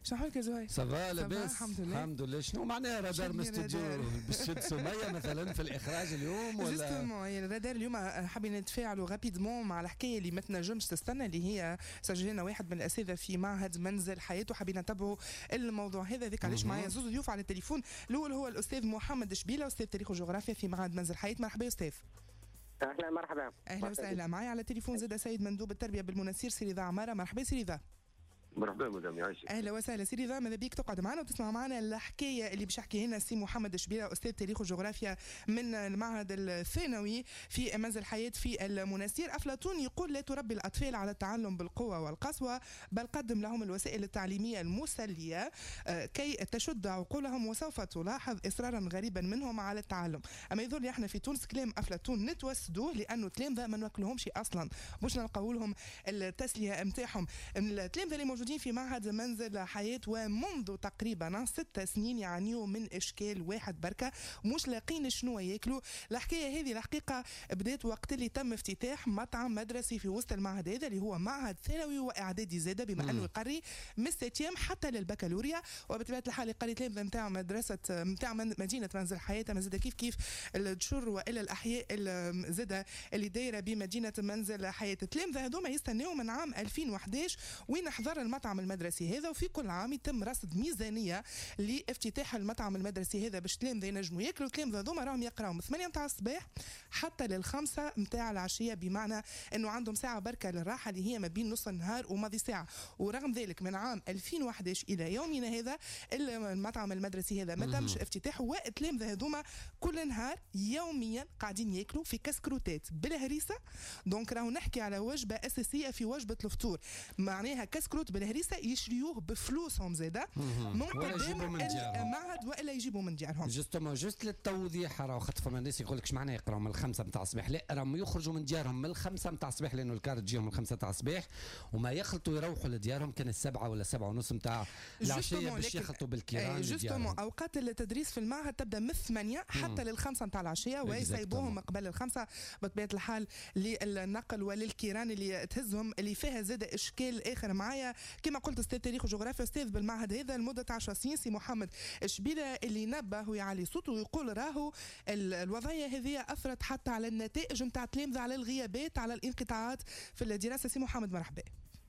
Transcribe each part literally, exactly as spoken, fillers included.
شنو حالك يا زهير؟ صافا لاباس الحمد لله. الحمد لله. شنو معناها رادار من استوديو بالشد سميه مثلا في الاخراج اليوم ولا جوستومون الرادار اليوم حابين نتفاعلوا غابيدمون مع الحكايه اللي ما تنجمش تستنى، اللي هي سجلنا واحد من الاساتذه في معهد منزل حياته، حابين نتبعوا الموضوع هذا. ذيك علاش معايا زوز ضيوف على التليفون. الاول هو الاستاذ محمد شبيله، استاذ تاريخ وجغرافيا في معهد منزل حياه. مرحبا يا استاذ. اهلا مرحبا. اهلا وسهلا. معايا على التليفون زاد سيد مندوب التربيه بالمناسير سي رضا عماره. مرحبا سي رضا. مرحبا مدام يعيشك. اهلا وسهلا سي رضا. ماذا بيك تقعد معنا وتسمع معنا الحكايه اللي باش يحكي لنا السي محمد شبيله، استاذ تاريخ وجغرافيا من المعهد الثانوي في منزل حياه في المناسير. افلاطون يقول لا تربي الاطفال على التعلم بالقوه والقسوه، بل قدم لهم الوسائل التعليميه المسليه كي تشد عقولهم، وسوف تلاحظ اصرارا غريبا منهم على التعلم. اما يظل احنا في تونس كلام افلاطون نتوسدوه، لانه التلامذه ما ناكلهمش اصلا، باش نلقاو لهم التسليه نتاعهم. التلامذه اللي موجودين في معهد منزل حياة ومنذ تقريبا ست سنين يعانيوا من اشكال واحد بركه، مش لاقين شنو ياكلوا. الحكايه هذه الحقيقه بدات وقت اللي تم افتتاح مطعم مدرسي في وسط المعهد هذا، اللي هو معهد ثانوي واعدادي زاده، بما انه يقري من السيتيام حتى للبكالوريا. وبطبيعه الحال يقري تلامذه نتاع مدرسه نتاع مدينه منزل حياه، زاده كيف كيف الجشر والى الاحياء زاده اللي دايره بمدينه منزل حياه. التلامذه هذوما يستناو من عام ألفين وأحد عشر وين حضر المطعم المدرسي هذا، وفي كل عام يتم رصد ميزانيه لافتتاح المطعم المدرسي هذا باش التلامذه ينجموا ياكلوا. التلامذه هذوما راهم يقراوا من ثمانية نتاع الصباح حتى للخمسة نتاع العشيه، بمعنى انه عندهم ساعه بركه للراحه اللي هي ما بين نص النهار وماضي ساعه. ورغم ذلك من عام ألفين وأحد عشر الى يومنا هذا المطعم المدرسي هذا ما تمش افتتاحه، والتلامذه هذوما كل نهار يوميا قاعدين ياكلوا في كسكروتات بالهريسه. دونك راهو نحكي على وجبه اساسيه في وجبه الفطور، معناها كسكروت بالهريسه يشريوه بفلوسهم زاده من قدام المعهد والا يجيبوا من ديارهم. جوستومون جوست للتوضيح، راهو خاطر فما ناس يقول لك اش معناه يقراوا من الخمسه نتاع الصباح، لا راهم يخرجوا من ديارهم من الخمسه نتاع الصباح، لانه الكار تجيهم من الخمسه نتاع الصباح، وما يخلطوا يروحوا لديارهم كان السبعه ولا سبعه ونص نتاع العشيه باش يخلطوا بالكيران. جوستومون اوقات التدريس في المعهد تبدا من ثمانية حتى للخمسه نتاع العشيه، ويسيبوهم قبل الخمسه بطبيعه الحال للنقل وللكيران اللي تهزهم، اللي فيها زاد اشكال اخر. معايا كما قلت استاذ تاريخ وجغرافيا استاذ بالمعهد هذا لمده عشر سنين سي محمد شبيله، اللي نبه ويعلي صوته ويقول راهو الوضعيه هذه اثرت حتى على النتائج نتاع التلامذه، على الغيابات، على الانقطاعات في الدراسه. سي محمد مرحبا.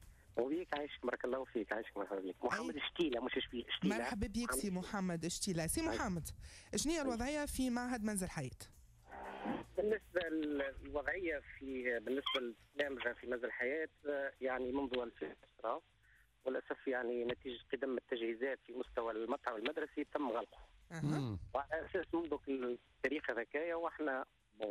وبيك عايشك بارك الله فيك. عايشك مرحبا بك. محمد شتيله مش شبيله شتيله. مرحبا بك سي محمد شتيله. سي محمد شنو هي الوضعيه في معهد منزل حياه؟ بالنسبه للوضعيه في بالنسبه للتلامذه في منزل حياه، يعني منذ ألفين وعشرة وللاسف يعني نتيجه قدم التجهيزات في مستوى المطعم المدرسي تم غلقه. أه. وعلى اساس منذ التاريخ هذاكايا واحنا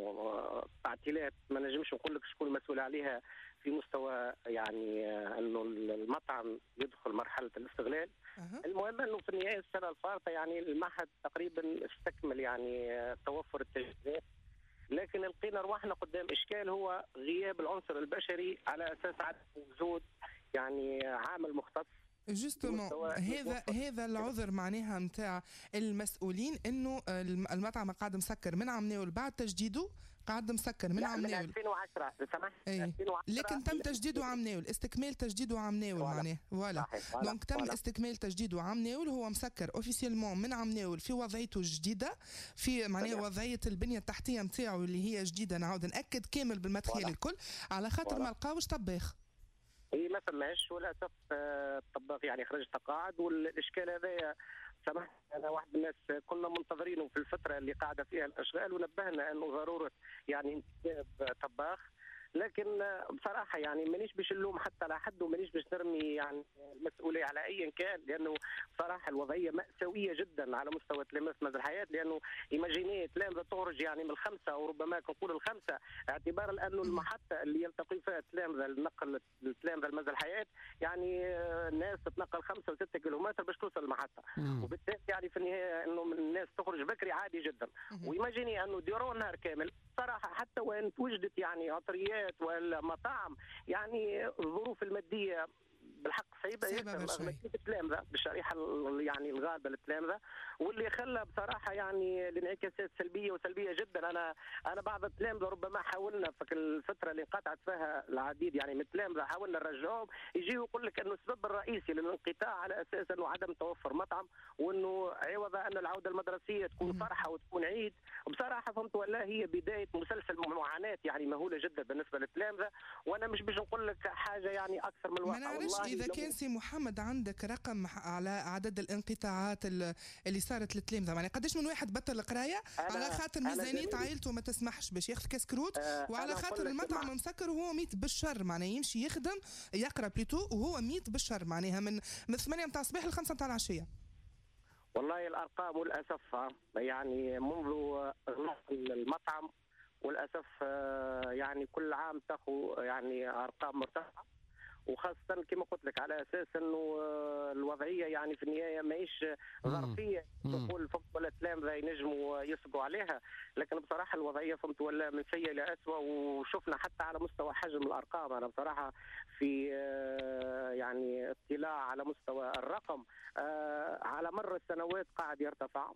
تعطيلات ما نجمش نقول لك شكون المسؤول عليها في مستوى يعني انه المطعم يدخل مرحله الاستغلال. أه. المهم انه في النهايه السنه الفارطه يعني المعهد تقريبا استكمل يعني توفر التجهيزات، لكن لقينا رواحنا قدام اشكال هو غياب العنصر البشري على اساس عدم وجود يعني عامل مختص. جوستومون هذا هذا العذر معناها نتاع المسؤولين، انه المطعم قاعد مسكر من عام ناول بعد تجديده، قاعد مسكر من عام ناول ألفين وعشرة سمحت. أي. لكن تم تجديده عام ناول، استكمال تجديده عام ناول معناه فوالا. دونك تم ولا. استكمال تجديده عام ناول، هو مسكر اوفيسيلمون من عام ناول في وضعيته الجديده، في معناه وضعيه البنيه التحتيه نتاعو اللي هي جديده، نعاود ناكد كامل بالمدخل الكل، على خاطر ما لقاوش طباخ. اي ما فماش وللاسف الطباخ يعني خرج تقاعد. والاشكال هذايا سمحت انا واحد من الناس كنا منتظرينه في الفتره اللي قاعده فيها الاشغال، ونبهنا انه ضروره يعني انتداب طباخ، لكن بصراحه يعني مانيش باش نلوم حتى على حد ومانيش باش نرمي يعني المسؤوليه على اي كان، لانه بصراحه الوضعيه ماساويه جدا على مستوى تلامذه منزل الحياه. لانه ايماجيني تلامذه تخرج يعني من الخمسه وربما نقول الخمسه، اعتبارا لانه المحطه اللي يلتقي فيها التلامذه النقل التلامذه منزل الحياه يعني الناس تتنقل خمسة وستة كيلومتر باش توصل المحطه، وبالتالي يعني في النهايه انه الناس تخرج بكري عادي جدا. وايماجيني انه ديروا نهار كامل صراحه، حتى وان توجدت يعني عطريات ولا مطاعم يعني الظروف الماديه بالحق صعيبه ياسر التلامذه بالشريحه يعني الغالبه للتلامذه، واللي خلى بصراحه يعني الانعكاسات سلبيه وسلبيه جدا. انا انا بعض التلامذه ربما حاولنا في الفتره اللي انقطعت فيها العديد يعني من التلامذه حاولنا نرجعهم، يجي يقول لك انه السبب الرئيسي للانقطاع على اساس انه عدم توفر مطعم، وانه عوض ان العوده المدرسيه تكون فرحه وتكون عيد. بصراحه فهمت والله هي بدايه مسلسل معاناه يعني مهوله جدا بالنسبه للتلامذه، وانا مش باش نقول لك حاجه يعني اكثر من الواقع. ما نعرفش اذا كان سي محمد عندك رقم على عدد الانقطاعات اللي صارت للتلامذه، يعني قداش من واحد بطل القرايه على خاطر ميزانيه عائلته ما تسمحش باش ياخذ كاسكروت، آه وعلى خاطر المطعم مسكر وهو ميت بالشر، معناها يمشي يخدم يقرا بليتو وهو ميت بالشر، معناها من من ثمانية متاع الصباح ل خمسة متاع العشيه. والله الارقام للاسف يعني منذ اغلاق المطعم وللاسف يعني كل عام تاخذ يعني ارقام مرتفعه، وخاصة كما قلت لك على أساس أنه الوضعية يعني في النهاية ماهيش ظرفية تقول فهمت ولا التلامذة ينجموا يصبوا عليها، لكن بصراحة الوضعية فهمت ولا من سيء إلى أسوأ، وشفنا حتى على مستوى حجم الأرقام. أنا بصراحة في يعني اطلاع على مستوى الرقم على مر السنوات قاعد يرتفع،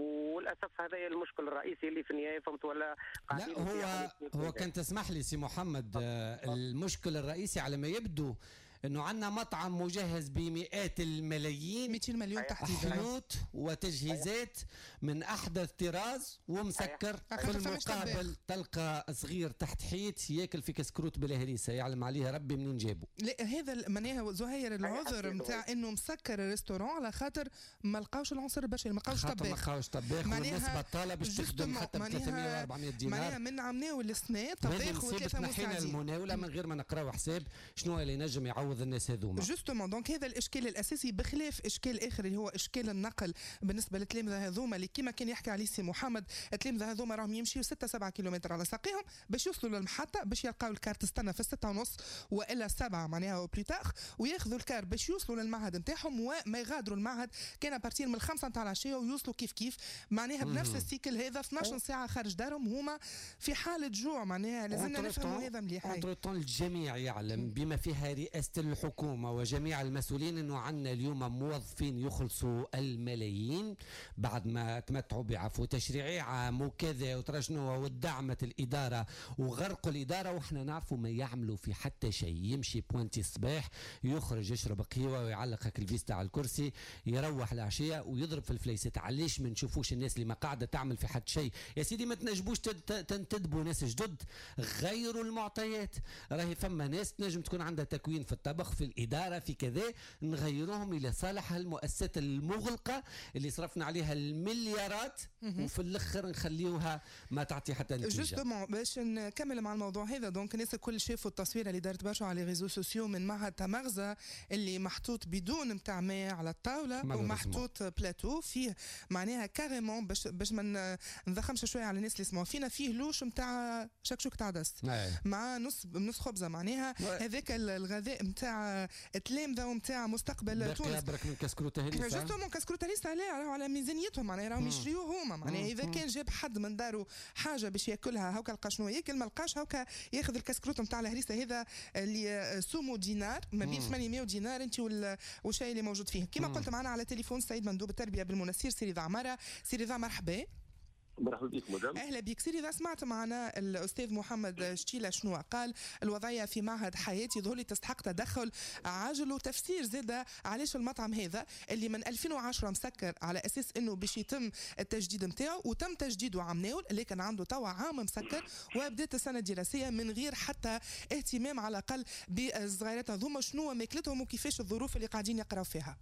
وللاسف هذا المشكل الرئيسي اللي في النهايه فهمت ولا لا هو هو كان تسمح لي سي محمد، المشكل الرئيسي على ما يبدو انه عندنا مطعم مجهز بمئات الملايين مئتين مليون تحديدا حيوت وتجهيزات من احدث طراز ومسكر، في المقابل تلقى صغير تحت حيط ياكل في كسكروت بلا هريسه يعلم عليه ربي منين جابه. لا هذا معناها زهير العذر نتاع انه مسكر الريستورون على خاطر ما لقاوش العنصر البشري، ما لقاوش طباخ، ما لقاوش طباخ، والنسبه الطالب باش تخدم حتى ب ثلاثمئة وأربعمئة دينار. معناها من عمناو السنه طباخ وثلاثه مساعدين المناوله من غير ما نقراو حساب شنو اللي ينجم يعوض الناس هذوما. جوستومون دونك هذا الاشكال الاساسي بخلاف اشكال اخر اللي هو اشكال النقل بالنسبه للتلامذه هذوما اللي كما كان يحكي عليه سي محمد، التلامذه هذوما راهم يمشيوا ستة سبعة كيلومتر على ساقيهم باش يوصلوا للمحطه باش يلقاو الكار تستنى في الستة ونص والا سبعة معناها بليتاخ، وياخذوا الكار باش يوصلوا للمعهد نتاعهم وما يغادروا المعهد كان بارتير من الخمسة نتاع العشيه ويوصلوا كيف كيف معناها بنفس السيكل هذا اثناش ساعه خارج دارهم هما في حاله جوع. معناها لازمنا نفهموا هذا مليح. اونتر الجميع يعلم بما فيها رئاسه الحكومه وجميع المسؤولين انه عندنا اليوم موظفين يخلصوا الملايين بعد ما تمتعوا بعفو تشريعي عام وكذا وترجنوا ودعمت الاداره وغرقوا الاداره، واحنا نعرفوا ما يعملوا في حتى شيء. يمشي بوانتي الصباح يخرج يشرب قهوه ويعلق الفيستا على الكرسي يروح العشيه ويضرب في الفليسات. علاش ما نشوفوش الناس اللي ما قاعده تعمل في حد شيء؟ يا سيدي ما تنجبوش تنتدبوا ناس جدد، غيروا المعطيات. راهي فما ناس تنجم تكون عندها تكوين في الطبخ في الاداره في كذا، نغيروهم الى صالح المؤسسات المغلقه اللي صرفنا عليها المليارات وفي الاخر نخليوها ما تعطي حتى نتيجه. جوستومون باش نكمل مع الموضوع هذا، دونك الناس الكل شافوا التصويره اللي دارت برشا على ريزو سوسيو من معهد تمغزه اللي محطوط بدون نتاع ماء على الطاوله ومحطوط بلاتو فيه معناها كاريمون باش باش ما نضخمش شويه على الناس اللي يسمعوا فينا، فيه لوش نتاع شكشوك عدس مع نص نص خبزه معناها هذاك الغذاء نتاع التلامذه ونتاع مستقبل تونس. برك من كسكروته هريسه جوستومون كسكروته هريسه على ميزانيتهم معناها راهم يشريوه هما معناها اذا كان جاب حد من دارو حاجه باش ياكلها هاكا لقى شنو ياكل، ما لقاش هاكا ياخذ الكسكروت نتاع الهريسه هذا اللي سومو دينار ما بين ثمانمئة دينار انت والشيء اللي موجود فيه. كما قلت معنا على تليفون سيد مندوب التربيه بالمنسير سي رضا عماره. سي رضا مرحبا. مرحبا بك مدام. اهلا بك سيدي. اذا سمعت معنا الاستاذ محمد شتيله شنو قال، الوضعيه في معهد حياتي يظهر لي تستحق تدخل عاجل وتفسير زاده علاش المطعم هذا اللي من ألفين وعشرة مسكر على اساس انه باش يتم التجديد نتاعو وتم تجديده عام ناول، لكن عنده توا عام مسكر وبدات السنه الدراسيه من غير حتى اهتمام على الاقل بالصغيرات هذوما شنو ماكلتهم وكيفاش الظروف اللي قاعدين يقراو فيها.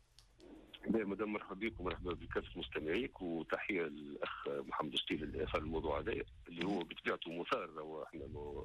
مدام مرحبا بك ومرحبا بكافه مستمعيك، وتحيه للاخ محمد شتيل اللي اثار الموضوع هذا اللي هو بطبيعته مثار واحنا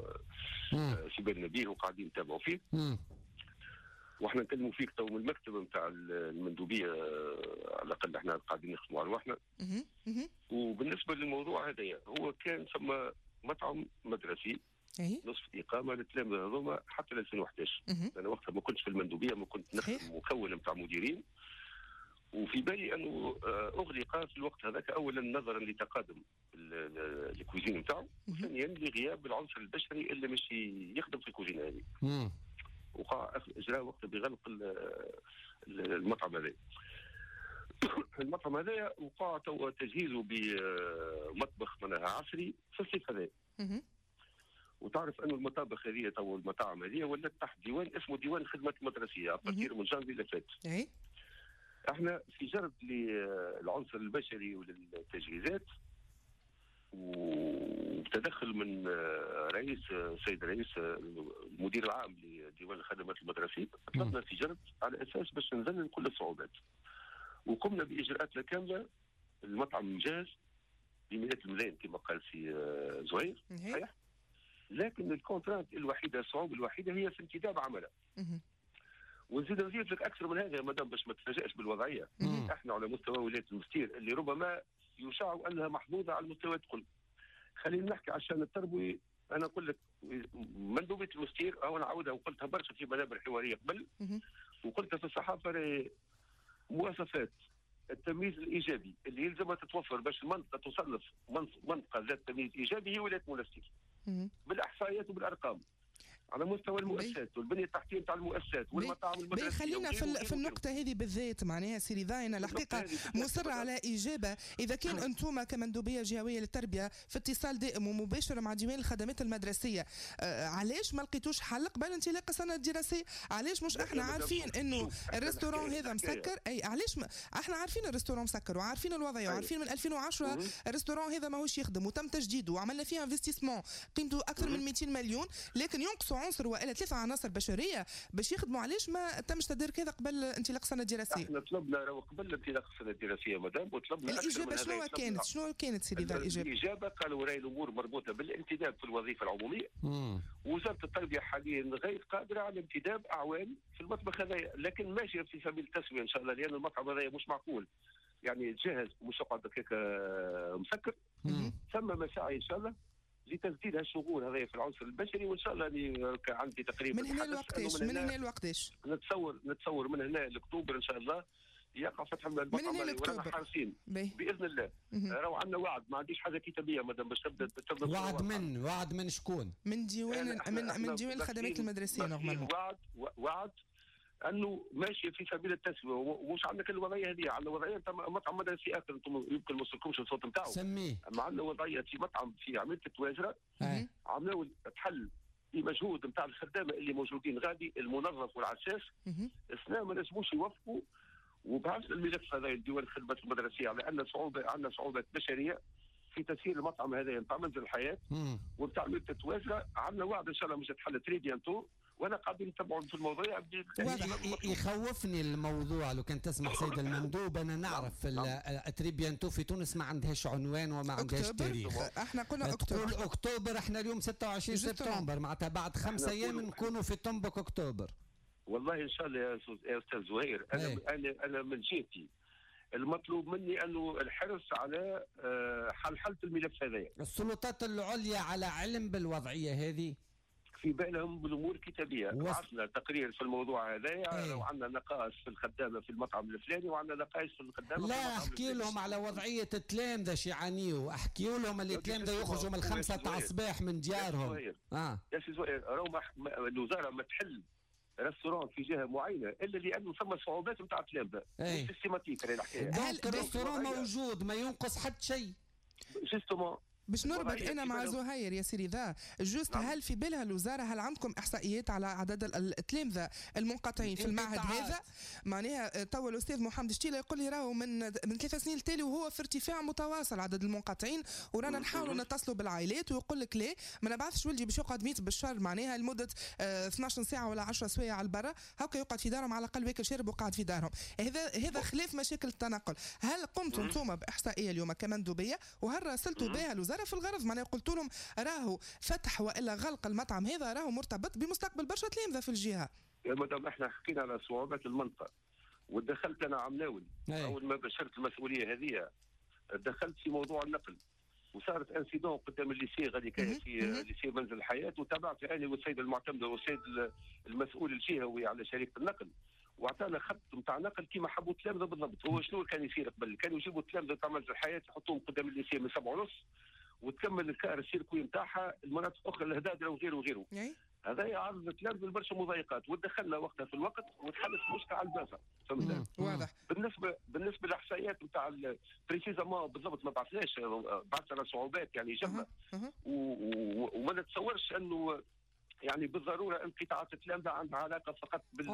في بالنا به وقاعدين نتابعوا فيه. مم. واحنا نكلموا فيك تو من المكتب نتاع المندوبيه، على الاقل احنا قاعدين نخدموا على روحنا. وبالنسبه للموضوع هذا هو كان ثم مطعم مدرسي نصف اقامه للتلامذه هذوما حتى ألفين وأحد عشر. انا وقتها ما كنتش في المندوبيه، ما كنت نخدم مكون نتاع مديرين، وفي بالي انه اغلق في الوقت هذاك اولا نظرا لتقادم الكوزين نتاعو، وثانيا لغياب العنصر البشري اللي مش يخدم في الكوزينه هذه. وقع اجراء وقت بغلق المطعم هذا. المطعم هذا وقع تو تجهيزه بمطبخ منها عصري في الصيف هذا. وتعرف انه المطابخ هذه تو المطاعم هذه ولات تحت ديوان اسمه ديوان الخدمات المدرسيه ابارتير من جانفي اللي فات. اي احنا في جرد للعنصر البشري وللتجهيزات وتدخل من رئيس السيد رئيس المدير العام لديوان الخدمات المدرسيه طلبنا في جرد على اساس باش نذلل كل الصعوبات. وقمنا باجراءاتنا كامله. المطعم جاهز بمئات الملايين كما قال سي زهير صحيح. لكن الكونترانت الوحيده الصعوبه الوحيده هي في انتداب عمله. ونزيد نزيد لك اكثر من هذا يا مدام باش ما تتفاجئش بالوضعيه. احنا على مستوى ولايه المستير اللي ربما يشاع انها محظوظه على المستوى الكل. خلينا نحكي عشان التربوي. انا اقول لك مندوبيه المستير او نعاودها وقلتها برشا في منابر حواريه قبل وقلتها في الصحافه مواصفات التمييز الايجابي اللي يلزمها تتوفر باش المنطقه تصنف منطقه ذات تمييز ايجابي هي ولايه منستير بالاحصائيات وبالارقام على مستوى المؤسسات والبنيه التحتيه نتاع المؤسسات والمطاعم المدرسيه. خلينا في, في النقطه هذه بالذات معناها سيري ذاين الحقيقه مصر على اجابه. اذا كان انتم كمندوبيه جهويه للتربيه في اتصال دائم ومباشر مع ديوان الخدمات المدرسيه آه علاش ما لقيتوش حل قبل انطلاق السنه الدراسيه؟ علاش مش احنا عارفين انه الريستورون هذا مسكر؟ اي علاش ما احنا عارفين الريستورون مسكر وعارفين الوضعيه وعارفين من ألفين وعشرة الريستورون هذا ماهوش يخدم وتم تجديده وعملنا فيه انفستيسمون قيمته اكثر من مئتين مليون لكن ينقصوا عنصر والا ثلاثه عناصر بشريه باش يخدموا. علاش ما تمش تدارك هذا قبل انطلاق السنه الدراسيه؟ احنا طلبنا قبل انطلاق السنه الدراسيه مدام وطلبنا الاجابه شنو كانت؟ شنو كانت سيدي ذا الاجابه؟ الاجابه قالوا راهي الامور مربوطه بالانتداب في الوظيفه العموميه. وزاره التربيه حاليا غير قادره على انتداب اعوان في المطبخ هذايا لكن ماشيه في سبيل التسويه ان شاء الله لان المطعم هذايا مش معقول يعني تجهز مش يقعد هكاك مسكر. ثم مساعي ان شاء الله لتسديد هالشغل هذا في العنصر البشري وان شاء الله اني عندي تقريبا من هنا لوقتاش من هنا لوقتاش نتصور نتصور من هنا لاكتوبر ان شاء الله يقع فتح المطعم ورانا حارسين باذن الله. راهو عندنا وعد ما عنديش حاجه كتابيه مادام باش تبدا تبدا وعد من وعد من شكون؟ من ديوان من من ديوان الخدمات المدرسيه نورمالمون. وعد وعد انه ماشي في سبيل التسويه ومش عندك الوضعيه هذه عندنا وضعيه انت مطعم مدرسي اخر انتم يمكن ما وصلكمش الصوت نتاعو سميه. اما عندنا وضعيه في مطعم في عمليه التواجره عملوا تحل بمجهود نتاع الخدامه اللي موجودين غادي المنظف والعساس اثناء ما نجموش يوفقوا وبعث الملف هذا لديوان الخدمات المدرسيه على ان صعوبه عندنا صعوبات بشريه في تسيير المطعم هذا نتاع منزل الحياه ونتاع عمليه التواجره. عندنا وعد ان شاء الله مش تحل تري بيانتو وانا قاعدين نتبعوا في الموضوع. يخوفني الموضوع لو كان تسمح سيد المندوب. انا نعرف التريبيانتو في تونس ما عندهاش عنوان وما عندهاش تاريخ. احنا قلنا اكتوبر اكتوبر احنا اليوم ستة وعشرين سبتمبر معناتها بعد خمسة ايام نكونوا في طنبك اكتوبر. والله ان شاء الله يا استاذ زهير انا انا انا من جهتي المطلوب مني انه الحرص على حلحله الملف هذايا. السلطات العليا على علم بالوضعيه هذه في بالهم بالامور كتابيه. بعثنا تقرير في الموضوع هذايا وعندنا نقاش في الخدامه في المطعم الفلاني وعندنا نقاش في الخدامه لا احكي لهم على وضعيه التلامذه شي يعانيوا. احكي لهم اللي التلامذه يخرجوا من الخمسه تاع الصباح من ديارهم. اه يا سي زهير راهو الوزاره ما تحل ريستورون في جهه معينه الا لانه ثم صعوبات نتاع التلامذه سيستيماتيك راهي الحكايه. دونك الريستورون موجود ما ينقص حتى شيء. جوستومون باش نربط انا مع زهير يا سيدي ذا جوست نعم. هل في بالها الوزاره هل عندكم احصائيات على عدد التلامذه المنقطعين في المعهد هذا؟ معناها توا الاستاذ محمد شتيله يقول لي راهو من من ثلاث سنين التالي وهو في ارتفاع متواصل عدد المنقطعين ورانا نحاولوا نتصلوا بالعائلات ويقول لك لا ما نبعثش ولدي باش يقعد ميت بالشهر معناها لمده اثناش ساعه ولا عشر سوايع على البرا هكا يقعد في دارهم على الاقل واكل شارب وقاعد في دارهم. هذا هذا خلاف مشاكل التنقل. هل قمتم انتم باحصائيه اليوم كمندوبيه وهل راسلتوا بها الوزاره في الغرض معناها قلت لهم راهو فتح والا غلق المطعم هذا راهو مرتبط بمستقبل برشا تلامذه في الجهه؟ يا مدام احنا حكينا على صعوبات المنطقه ودخلت انا عمناول اول ما بشرت المسؤوليه هذه دخلت في موضوع النقل وصارت انسيدون قدام الليسي غادي كان في ليسي منزل الحياه وتابعت انا والسيد المعتمد والسيد المسؤول الجهوي على شركه النقل واعطانا خط نتاع نقل كيما حبوا التلامذه بالضبط. هو شنو كان يصير قبل؟ كانوا يجيبوا التلامذه تاع منزل الحياه يحطوهم قدام الليسي من سبعة ونص وتكمل الكار السيركوي نتاعها المناطق اخرى الهدادره وغيره وغيره. هذا يعرض التلامذه لبرشا مضايقات ودخلنا وقتها في الوقت وتحلت المشكله على البافا فهمت. واضح. بالنسبه بالنسبه للاحصائيات نتاع بريسيزامون بالضبط ما بعثناش، بعثنا على صعوبات يعني جمله وما نتصورش انه يعني بالضروره انقطاعات التلامذه عندها علاقه فقط بال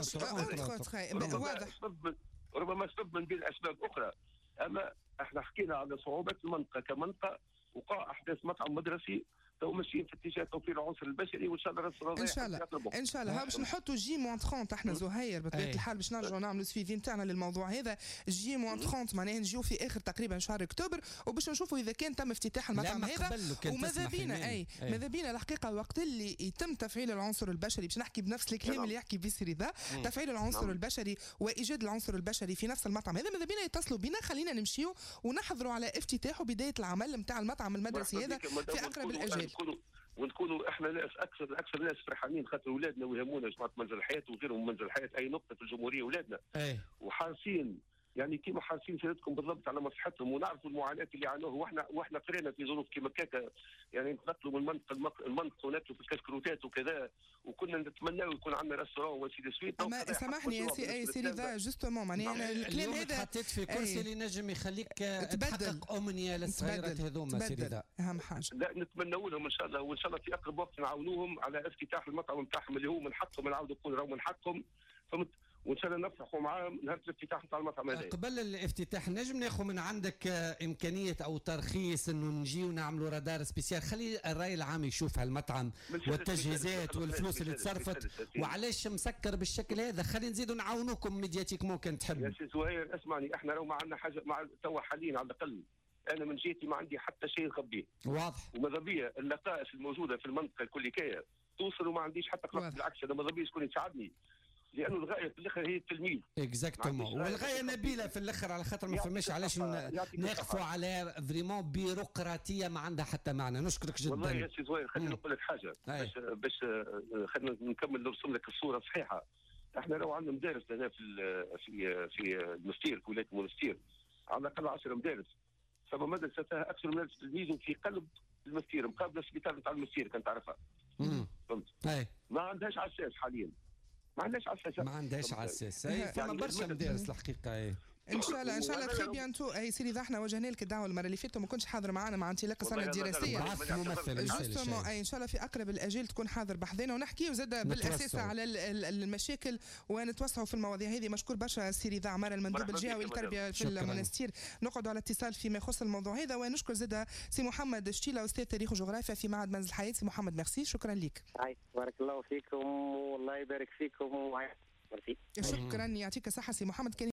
واضح. ربما سبب من بين اسباب اخرى، اما احنا حكينا على صعوبات المنطقه كمنطقه وقع احداث مطعم مدرسي تو ماشيين في اتجاه توفير العنصر البشري وان شاء الله راه ان شاء الله ان شاء الله باش نحطوا جي موان ثلاثين احنا زهير بطبيعه الحال باش نرجعوا نعملوا سويفي نتاعنا للموضوع هذا جي موان ثلاثين معناها نجيو في اخر تقريبا شهر اكتوبر وباش نشوفوا اذا كان تم افتتاح المطعم هذا وماذا بينا اي ماذا بينا الحقيقه وقت اللي يتم تفعيل العنصر البشري باش نحكي بنفس الكلام اللي يحكي بيسري ذا تفعيل العنصر البشري وايجاد العنصر البشري في نفس المطعم هذا ماذا بينا يتصلوا بينا خلينا نمشيو ونحضروا على افتتاح وبدايه العمل نتاع المطعم المدرسي هذا في اقرب الاجال ونكونوا احنا ناس اكثر اكثر ناس فرحانين خاطر اولادنا ويهمونا جماعه منزل الحياه وغيرهم منزل الحياه اي نقطه في الجمهوريه اولادنا وحارسين يعني كيما حارسين سيادتكم بالضبط على مصلحتهم ونعرفوا المعاناه اللي عانوها واحنا واحنا قرينا في ظروف كيما كاكا يعني نتنقلوا من المنطقه المنطقه وناكلوا في الكسكروتات وكذا وكنا نتمناو يكون عندنا ريستورون وسي دي سويت. سامحني يا سي اي سيري ذا جوستومون معناها الكلام هذا حطيت في كرسي اللي نجم يخليك تحقق امنيه للصغيرات هذوما سيري ذا اهم حاجه. لا نتمنوا لهم ان شاء الله وان شاء الله في اقرب وقت نعاونوهم على افتتاح المطعم نتاعهم اللي هو من حقهم نعاودوا نقول راهو من حقهم فهمت وان شاء الله نفرحوا معاهم نهار الافتتاح نتاع المطعم هذا. قبل الافتتاح نجم ناخذ من عندك امكانيه او ترخيص انه نجيو نعملوا رادار سبيسيال خلي الراي العام يشوف هالمطعم والتجهيزات والفلوس اللي تصرفت وعلاش مسكر بالشكل هذا. خلينا نزيدوا نعاونوكم ميدياتيك ممكن تحب. يا سي زهير اسمعني احنا لو ما عندنا حاجه مع توا حاليا على الاقل انا من جهتي ما عندي حتى شيء نخبيه. واضح. وماذا بيا اللقائف الموجوده في المنطقه الكليكيه توصل وما عنديش حتى قلق بالعكس انا ماذا بيا شكون يساعدني لانه الغايه في الاخر هي التلميذ. اكزاكتومون والغايه نبيله في الاخر على خاطر ما فماش علاش نقفوا على فريمون بيروقراطيه ما عندها حتى معنى. نشكرك جدا والله يا سي زوير. خليني نقول لك حاجه باش باش خلينا نكمل نرسم لك الصوره صحيحه. احنا لو عندنا مدارس هنا في في في المستير في ولايه المنستير على الاقل عشرة مدارس فما مدرسه فيها اكثر من ألف تلميذ وفي قلب المستير مقابله السبيطار نتاع المستير كنت تعرفها. فهمت؟ ما عندهاش عساس حاليا ما عندهاش عساس ما عندهاش عساس اي فما برشا مدارس الحقيقه. اي ان شاء الله ان شاء الله تري بيانتو. اي سيدي اذا احنا وجهنا لك الدعوه المره اللي فاتت وما كنتش حاضر معنا مع انطلاق السنه الدراسيه بعث ممثل جوستومون. اي ان شاء الله في اقرب الاجال تكون حاضر بحذنا ونحكيو زاد بالاساس على المشاكل ونتوسعوا في المواضيع هذه. مشكور برشا سيري ذا عمر المندوب الجهوي للتربيه في المنستير. نقعدوا على اتصال فيما يخص الموضوع هذا ونشكر زاد سي محمد شتيله استاذ تاريخ وجغرافيا في معهد منزل الحياه. سي محمد ميرسي شكرا لك. بارك الله فيكم والله يبارك فيكم. شكرا يعطيك الصحه سي محمد.